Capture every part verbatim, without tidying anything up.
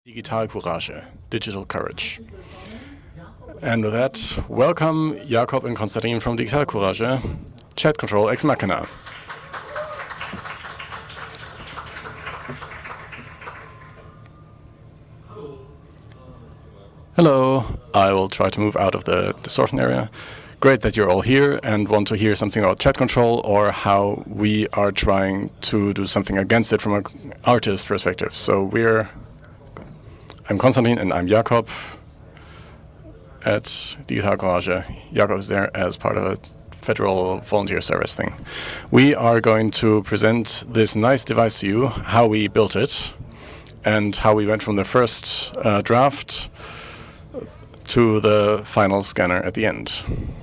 Digitalcourage, digital courage. And with that, welcome Jakob and Konstantin from Digitalcourage, Chat Control Ex Machina. Hello, I will try to move out of the distortion area. Great that you're all here and want to hear something about chat control or how we are trying to do something against it from an artist perspective. So we're, I'm Konstantin and I'm Jakob at Digitalcourage. Jakob is there as part of a federal volunteer service thing. We are going to present this nice device to you, how we built it and how we went from the first uh, draft to the final scanner at the end.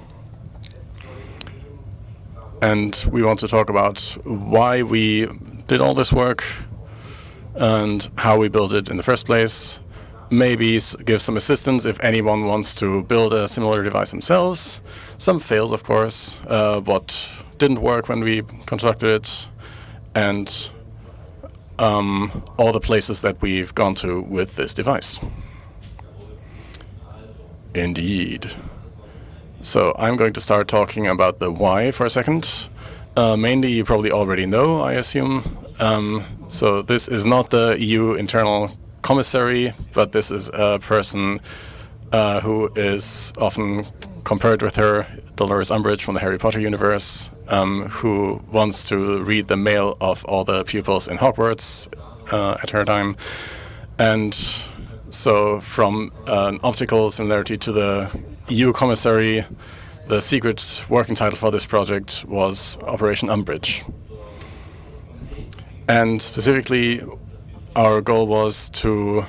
And we want to talk about why we did all this work and how we built it in the first place. Maybe give some assistance if anyone wants to build a similar device themselves. Some fails, of course, uh, what didn't work when we constructed it, and um, all the places that we've gone to with this device. Indeed. So I'm going to start talking about the why for a second. Uh, mainly, you probably already know, I assume. Um, so this is not the E U internal commissary, but this is a person uh, who is often compared with her, Dolores Umbridge from the Harry Potter universe, um, who wants to read the mail of all the pupils in Hogwarts uh, at her time. And so from an optical similarity to the E U commissary, the secret working title for this project was Operation Umbridge. And specifically, our goal was to,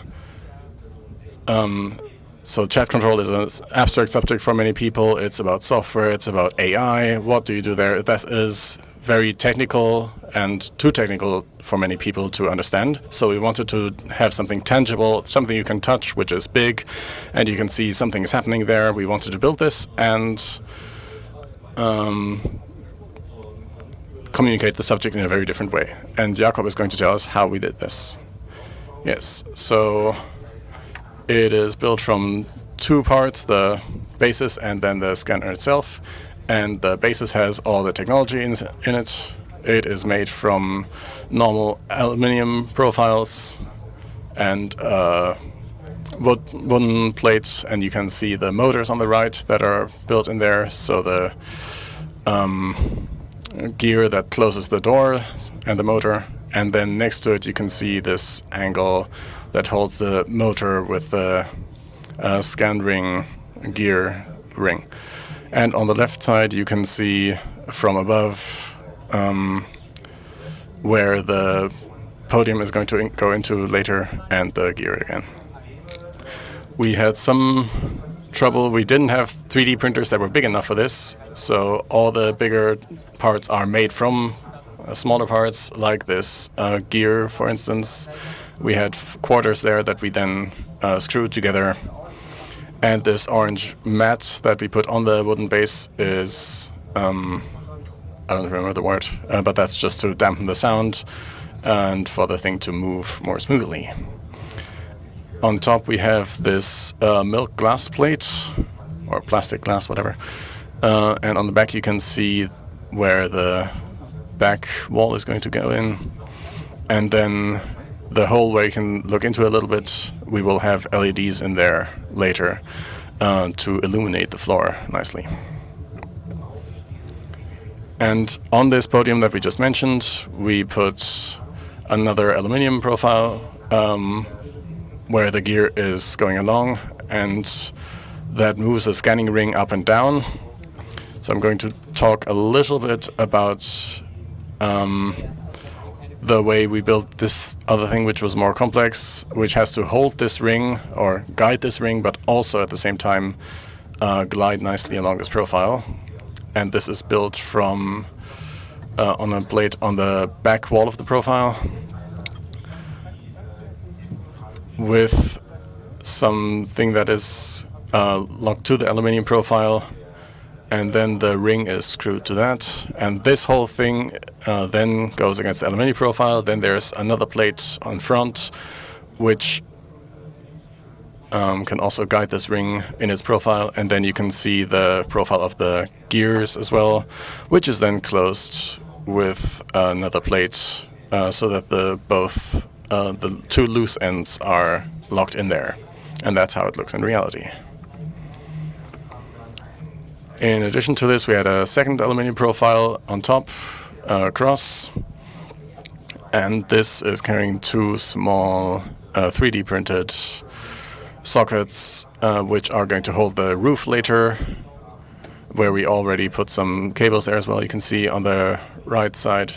um, so chat control is an abstract subject for many people. It's about software, it's about A I. What do you do there? That is very technical and too technical for many people to understand. So we wanted to have something tangible, something you can touch, which is big, and you can see something is happening there. We wanted to build this and um, communicate the subject in a very different way. And Jakob is going to tell us how we did this. Yes, so it is built from two parts, the basis and then the scanner itself. And the basis has all the technology in, in it. It is made from normal aluminium profiles and uh, wood, wooden plates, and you can see the motors on the right that are built in there. So the um, gear that closes the door and the motor, and then next to it you can see this angle that holds the motor with the uh, scan ring gear ring. And on the left side, you can see from above um, where the podium is going to in go into later and the gear again. We had some trouble. We didn't have three D printers that were big enough for this, so all the bigger parts are made from uh, smaller parts, like this uh, gear, for instance. We had quarters there that we then uh, screwed together. And this orange mat that we put on the wooden base is, um, I don't remember the word, uh, but that's just to dampen the sound and for the thing to move more smoothly. On top we have this uh, milk glass plate, or plastic glass, whatever. Uh, and on the back you can see where the back wall is going to go in. And then the hole where you can look into a little bit, we will have L E Ds in there later uh, to illuminate the floor nicely. And on this podium that we just mentioned, we put another aluminium profile um, where the gear is going along, and that moves the scanning ring up and down. So I'm going to talk a little bit about um, the way we built this other thing, which was more complex, which has to hold this ring or guide this ring, but also at the same time uh, glide nicely along this profile. And this is built from uh, on a plate on the back wall of the profile with something that is uh, locked to the aluminium profile, and then the ring is screwed to that. And this whole thing uh, then goes against the aluminium profile. Then there's another plate on front, which um, can also guide this ring in its profile, and then you can see the profile of the gears as well, which is then closed with another plate uh, so that the both uh, the two loose ends are locked in there, and that's how it looks in reality. In addition to this, we had a second aluminum profile on top, uh, across, and this is carrying two small uh, three D printed sockets, uh, which are going to hold the roof later, where we already put some cables there as well. You can see on the right side.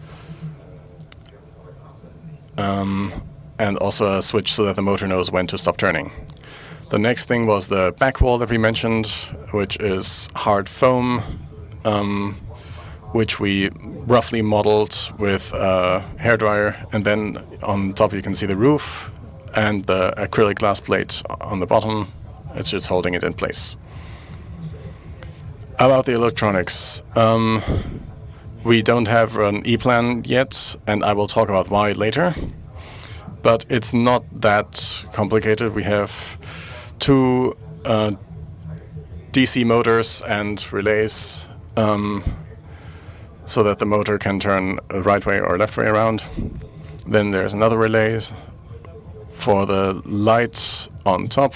Um, and also a switch so that the motor knows when to stop turning. The next thing was the back wall that we mentioned, which is hard foam, um, which we roughly modeled with a hairdryer. And then on top you can see the roof and the acrylic glass plate on the bottom. It's just holding it in place. About the electronics, um, we don't have an E-plan yet, and I will talk about why later. But it's not that complicated. We have two uh, D C motors and relays, um, so that the motor can turn right way or left way around. Then there's another relay for the light on top.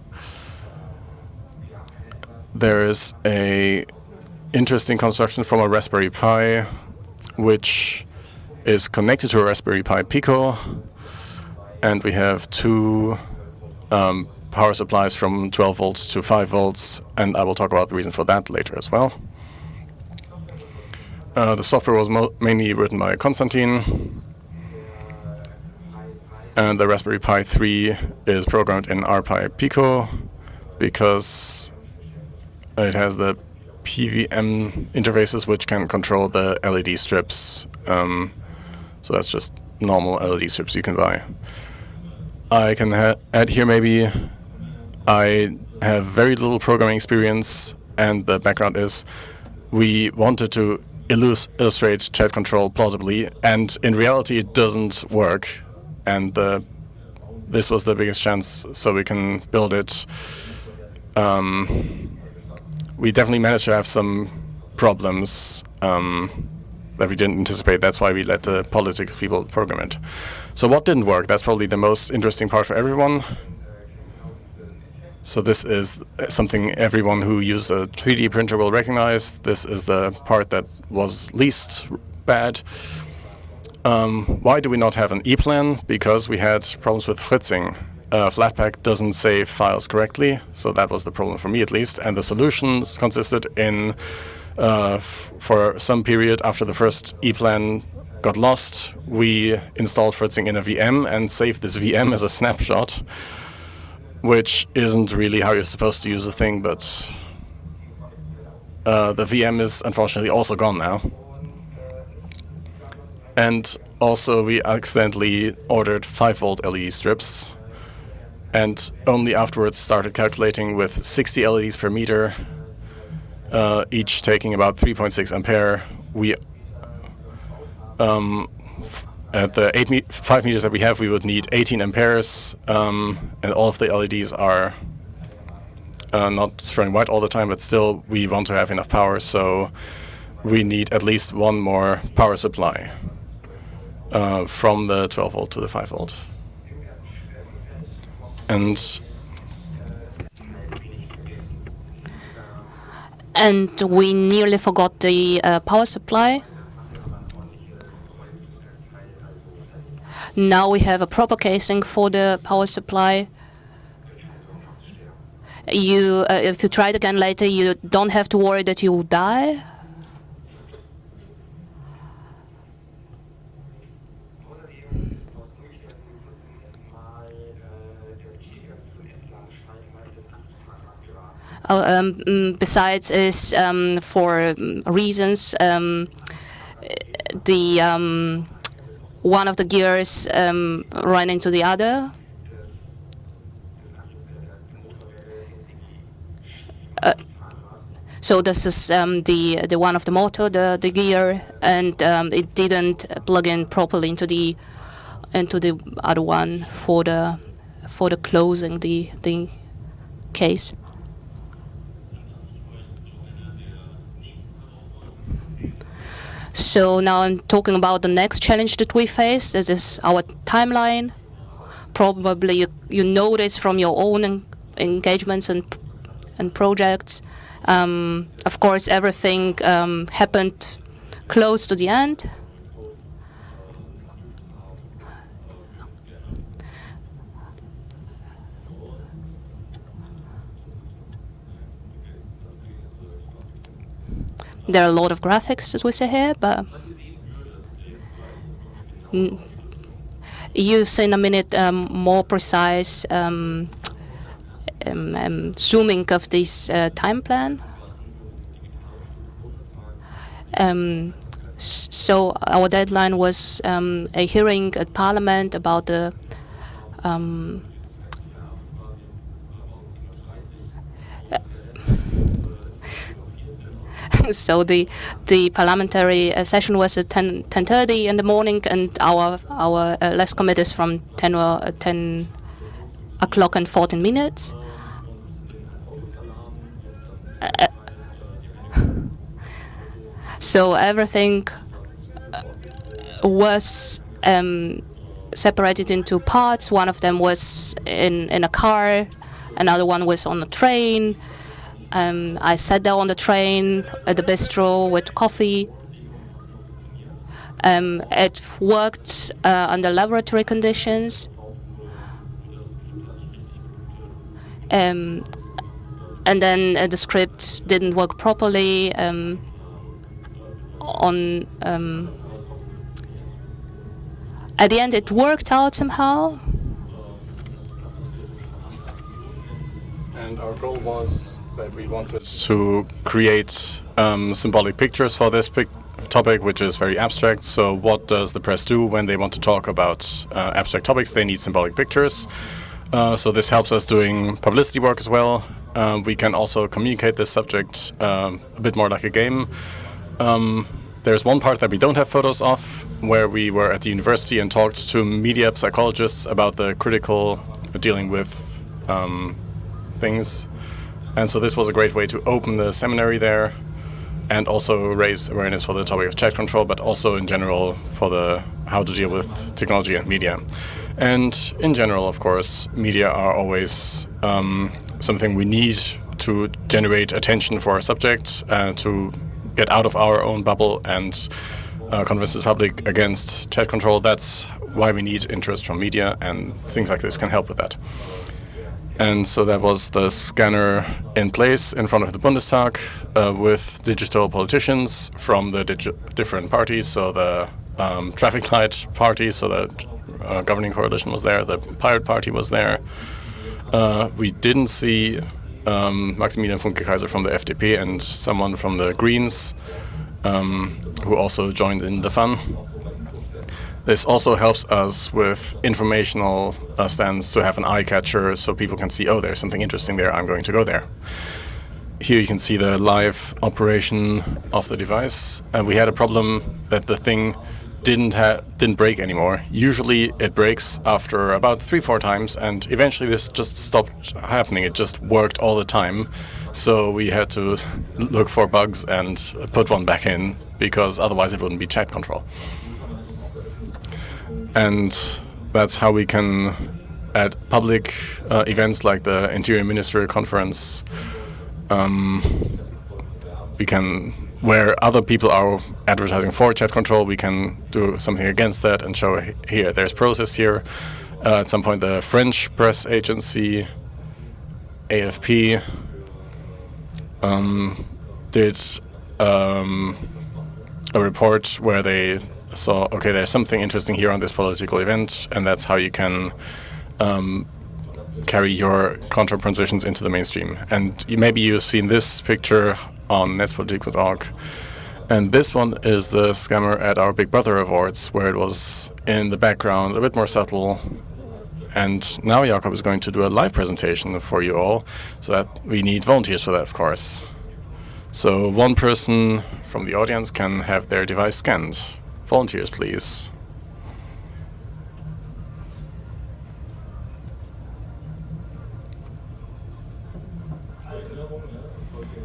There is a interesting construction from a Raspberry Pi, which is connected to a Raspberry Pi Pico, and we have two um, power supplies from twelve volts to five volts, and I will talk about the reason for that later as well. Uh, the software was mo mainly written by Konstantin, and the Raspberry Pi three is programmed in R Pi Pico because it has the P V M interfaces which can control the L E D strips. Um, so that's just normal L E D strips you can buy. I can ha add here maybe I have very little programming experience, and the background is we wanted to illus illustrate chat control plausibly, and in reality it doesn't work. And the, this was the biggest chance, so we can build it. Um, we definitely managed to have some problems um, that we didn't anticipate. That's why we let the politics people program it. So what didn't work? That's probably the most interesting part for everyone. So this is something everyone who uses a three D printer will recognize. This is the part that was least bad. Um, why do we not have an E-plan? Because we had problems with fritzing. Uh, Flatpak doesn't save files correctly, so that was the problem for me at least. And the solutions consisted in, uh, for some period after the first E-plan got lost, we installed fritzing in a V M and saved this V M as a snapshot, which isn't really how you're supposed to use a thing, but uh, the V M is unfortunately also gone now. And also we accidentally ordered five volt L E D strips, and only afterwards started calculating with sixty L E Ds per meter, uh, each taking about three point six ampere. We um, At the eight me five meters that we have, we would need eighteen amperes, um, and all of the L E Ds are uh, not showing white all the time, but still we want to have enough power, so we need at least one more power supply uh, from the twelve volt to the five volt. And and we nearly forgot the uh, power supply. Now we have a proper casing for the power supply. You, uh, if you try it again later, you don't have to worry that you will die. Uh, um, besides, is um, for um, reasons um, the. Um, One of the gears um, run into the other. Uh, so this is um, the the one of the motor, the the gear, and um, it didn't plug in properly into the into the other one for the for the closing the the case. So now I'm talking about the next challenge that we face. This is our timeline. Probably you, you know this from your own en engagements and and projects. Um, of course, everything um, happened close to the end. There are a lot of graphics, as we say here, but mm, you see in a minute um, more precise um, um, um, zooming of this uh, time plan. Um, so our deadline was um, a hearing at Parliament about the um, so the the parliamentary uh, session was at ten thirty in the morning, and our our uh, last commit is from ten or uh, ten o'clock and fourteen minutes. Uh, so everything was um, separated into parts. One of them was in in a car, another one was on a train. Um, I sat there on the train at the bistro with coffee. Um, it worked uh, under laboratory conditions. Um, and then uh, the script didn't work properly um, on. Um, at the end, it worked out somehow. And our goal was that we wanted to create um, symbolic pictures for this pic topic, which is very abstract. So what does the press do when they want to talk about uh, abstract topics? They need symbolic pictures. Uh, so this helps us doing publicity work as well. Um, we can also communicate this subject um, a bit more like a game. Um, there's one part that we don't have photos of, where we were at the university and talked to media psychologists about the critical dealing with um, things. And so this was a great way to open the seminary there and also raise awareness for the topic of chat control, but also in general for the how to deal with technology and media. And in general, of course, media are always um, something we need to generate attention for our subject, uh, to get out of our own bubble and uh, convince the public against chat control. That's why we need interest from media, and things like this can help with that. And so that was the scanner in place in front of the Bundestag uh, with digital politicians from the digi different parties. So the um, traffic light party, so the uh, governing coalition was there, the Pirate Party was there. Uh, we didn't see um, Maximilian Funke-Kaiser from the F D P and someone from the Greens um, who also joined in the fun. This also helps us with informational uh, stands to have an eye catcher so people can see, oh, there's something interesting there, I'm going to go there. Here you can see the live operation of the device. And we had a problem that the thing didn't ha didn't break anymore. Usually it breaks after about three, four times, and eventually this just stopped happening. It just worked all the time. So we had to look for bugs and put one back in, because otherwise it wouldn't be chat control. And that's how we can, at public uh, events like the Interior Ministerial Conference, um, we can, where other people are advertising for chat control, we can do something against that and show here, there's protest here. Uh, at some point the French press agency, A F P, um, did um, a report where they saw, okay, there's something interesting here on this political event, and that's how you can um, carry your counter-positions into the mainstream. And you, maybe you've seen this picture on Netzpolitik dot org. And this one is the scammer at our Big Brother Awards, where it was in the background, a bit more subtle. And now Jakob is going to do a live presentation for you all, so that we need volunteers for that, of course. So one person from the audience can have their device scanned. Volunteers, please.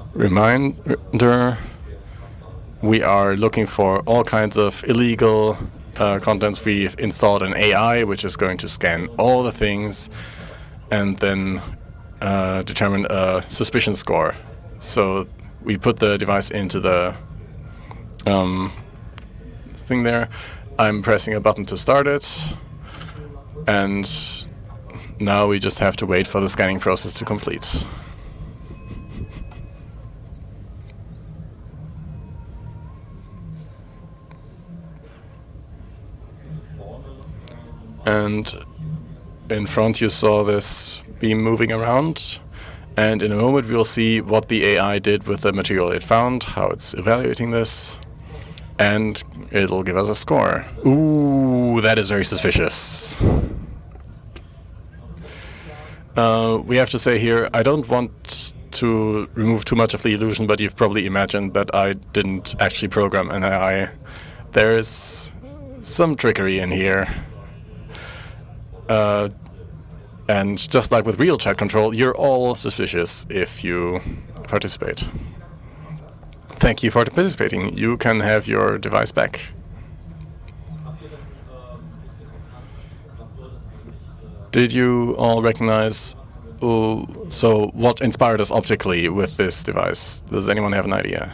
reminder, we are looking for all kinds of illegal uh, contents. We've installed an A I which is going to scan all the things and then uh, determine a suspicion score. So we put the device into the um, thing there. I'm pressing a button to start it, and now we just have to wait for the scanning process to complete. And in front you saw this beam moving around, and in a moment we'll see what the A I did with the material it found, how it's evaluating this, and it'll give us a score. Ooh, that is very suspicious. Uh, we have to say here, I don't want to remove too much of the illusion, but you've probably imagined that I didn't actually program an A I. There's some trickery in here. Uh, and just like with real chat control, you're all suspicious if you participate. Thank you for participating. You can have your device back. Did you all recognize, uh, so what inspired us optically with this device? Does anyone have an idea?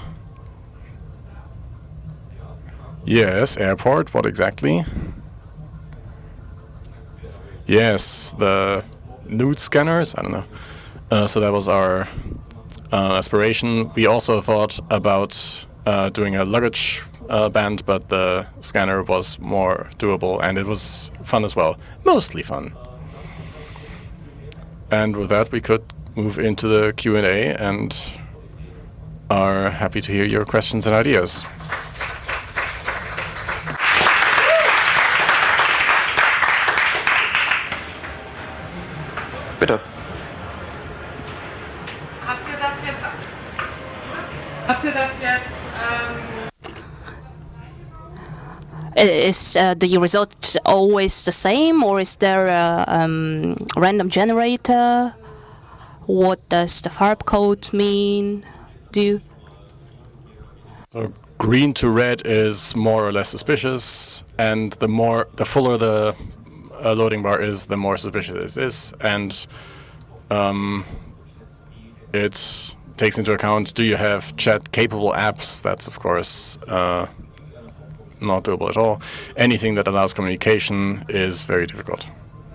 Yes, airport, what exactly? Yes, the nude scanners, I don't know. Uh, so that was our uh, aspiration. We also thought about uh, doing a luggage uh, band, but the scanner was more doable, and it was fun as well. Mostly fun. And with that, we could move into the Q and A and are happy to hear your questions and ideas. Bitte. Habt ihr das jetzt, habt ihr das jetzt, ähm Is uh, the result always the same, or is there a um, random generator? What does the Farb code mean? Do you So green to red is more or less suspicious, and the more, the fuller the uh, loading bar is, the more suspicious it is, and um, it takes into account, do you have chat-capable apps? That's of course uh, not doable at all. Anything that allows communication is very difficult.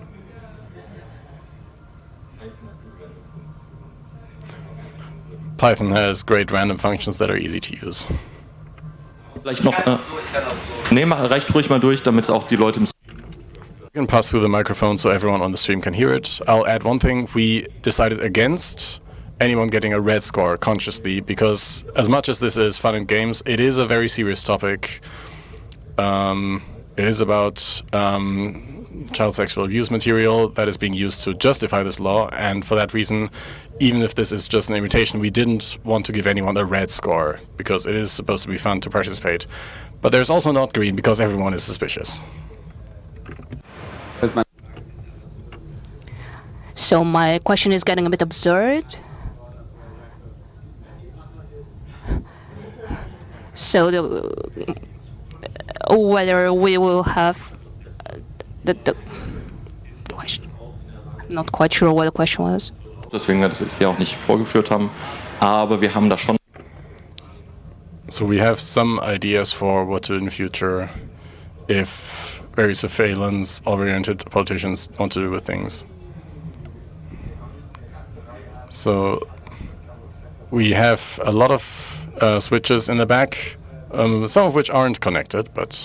Python has great random functions that are easy to use. Vielleicht noch. Äh, nee, mach, reicht ruhig mal durch, damit es auch die Leute im. You can pass through the microphone so everyone on the stream can hear it. I'll add one thing. We decided against anyone getting a red score consciously, because as much as this is fun and games, it is a very serious topic. Um, it is about um, child sexual abuse material that is being used to justify this law, and for that reason, even if this is just an imitation, we didn't want to give anyone a red score, because it is supposed to be fun to participate. But there's also not green, because everyone is suspicious. So my question is getting a bit absurd. So the, whether we will have uh, the, the question. I'm not quite sure what the question was. Deswegen wir das jetzt hier auch nicht vorgeführt haben, aber wir haben da schon. So we have some ideas for what to do in the future if very surveillance-oriented politicians want to do with things. So we have a lot of uh, switches in the back, um, some of which aren't connected, but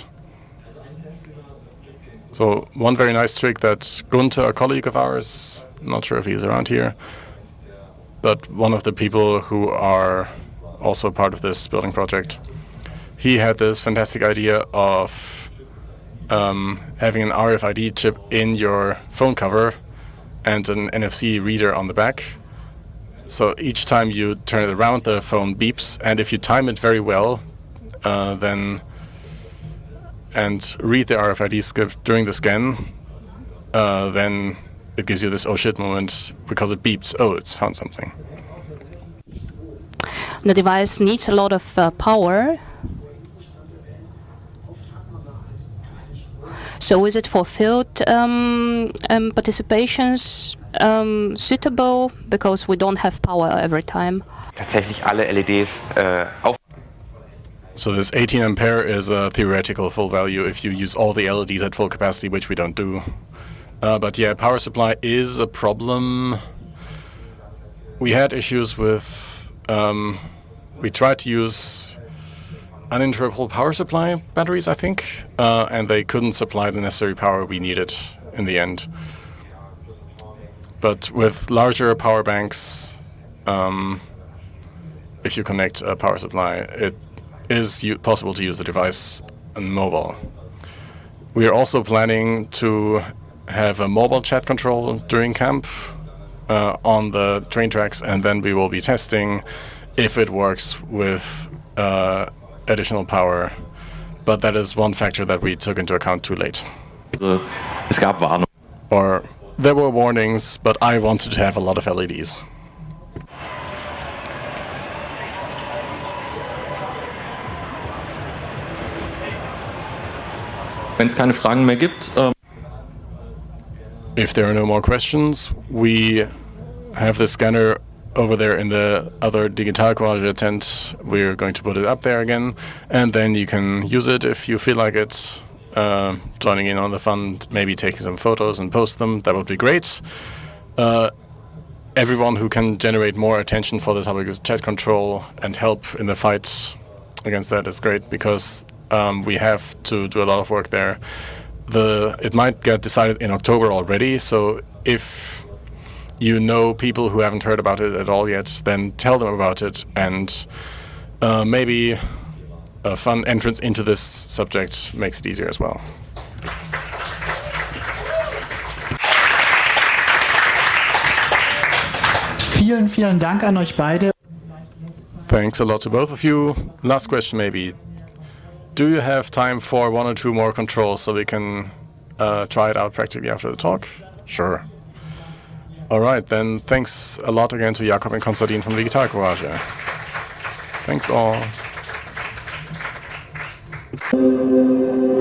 so one very nice trick that Gunther, a colleague of ours, I'm not sure if he's around here, but one of the people who are also part of this building project, he had this fantastic idea of um, having an R F I D chip in your phone cover and an N F C reader on the back. So each time you turn it around, the phone beeps, and if you time it very well, uh, then and read the R F I D script during the scan, uh, then it gives you this oh shit moment because it beeps. Oh, it's found something. the device needs a lot of uh, power. So is it for field um, um, participations um, suitable because we don't have power every time? Tatsächlich alle L E Ds äh, auf. So this eighteen ampere is a theoretical full value if you use all the L E Ds at full capacity, which we don't do. Uh, but yeah, power supply is a problem. We had issues with, um, we tried to use uninterruptible power supply batteries, I think, uh, and they couldn't supply the necessary power we needed in the end. But with larger power banks, um, if you connect a power supply, it is possible to use the device on mobile. We are also planning to have a mobile chat control during camp uh, on the train tracks, and then we will be testing if it works with uh, additional power. But that is one factor that we took into account too late. Es gab Warnungen. Or there were warnings, but I wanted to have a lot of L E Ds. Wenn es keine Fragen mehr gibt, ähm If there are no more questions, we have the scanner over there in the other Digital Garage tent. We're going to put it up there again, and then you can use it if you feel like it, uh, joining in on the fun, maybe taking some photos and post them. That would be great. Uh, everyone who can generate more attention for the topic of chat control and help in the fight against that is great, because um, we have to do a lot of work there. The it might get decided in October already, so if you know people who haven't heard about it at all yet, then tell them about it, and uh, maybe a fun entrance into this subject makes it easier as well. Vielen, vielen Dank an euch beide. Thanks a lot to both of you. Last question maybe. Do you have time for one or two more controls so we can uh, try it out practically after the talk? Sure. All right, then thanks a lot again to Jakob and Konstantin from Digital Garage. Thanks all.